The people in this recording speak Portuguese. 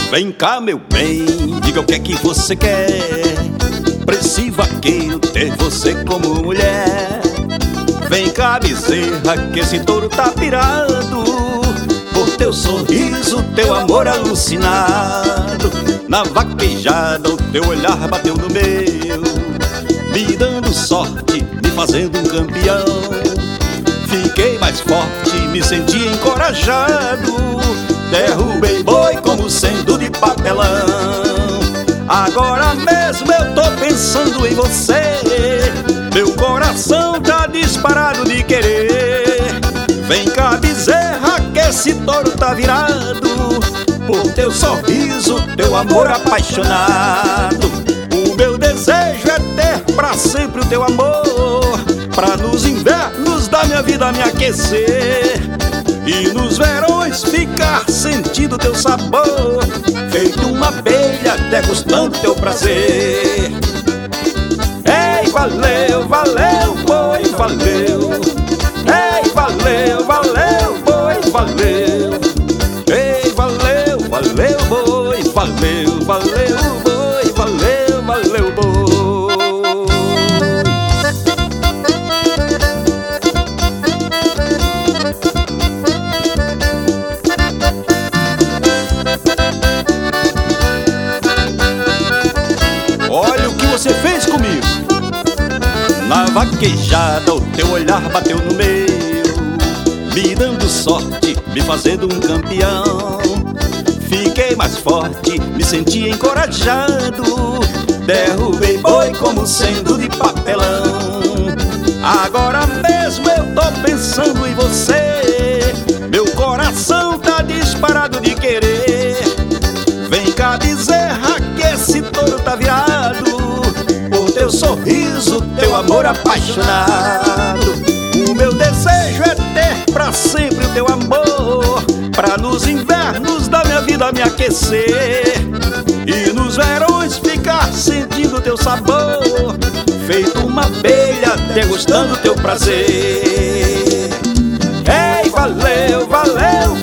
Vem cá, meu bem, diga o que é que você quer. Preciso vaqueiro ter você como mulher. Vem cá, bezerra, que esse touro tá pirado por teu sorriso, teu amor alucinado. Na vaquejada o teu olhar bateu no meu, me dando sorte, me fazendo um campeão. Fiquei mais forte, me senti encorajado. Derrubei boi como sendo de papelão. Agora mesmo eu tô pensando em você. Meu coração tá disparado de querer. Vem cá, bezerra, que esse touro tá virado por teu sorriso, teu amor apaixonado. O meu desejo é ter pra sempre o teu amor, pra nos invernos da minha vida me aquecer e nos verões ficar sentindo teu sabor, feito uma abelha degustando teu prazer. Ei, valeu, valeu, boi, valeu. Ei, valeu, valeu, boi, valeu. Ei, valeu, valeu, boi, valeu, valeu, boi, valeu, valeu, boi. Olha o que você fez comigo. Na vaquejada o teu olhar bateu no meu, me dando sorte, me fazendo um campeão. Fiquei mais forte, me senti encorajado. Derrubei boi como sendo de papelão. Agora mesmo eu tô pensando em você. Meu coração tá disparado de querer. Vem cá, bezerra, que esse touro tá virado por teu sorriso, teu amor apaixonado. O meu desejo é ter pra sempre o teu amor, pra nos invernos da minha vida me aquecer e nos verões ficar sentindo teu sabor, feito uma abelha degustando teu prazer. Ei, valeu, valeu,